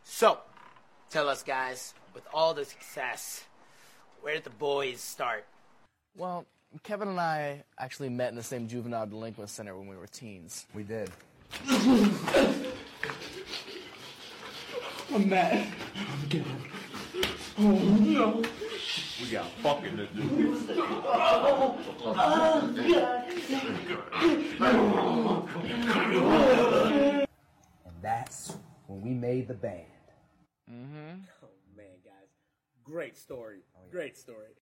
So, tell us guys, with all the success, where did the boys start? Well, Kevin and I actually met in the same juvenile delinquent center when we were teens. We did. I'm mad. I'm gay. Oh no. We got fucking to do. And that's when we made the band. Oh man, guys. Great story. Great story.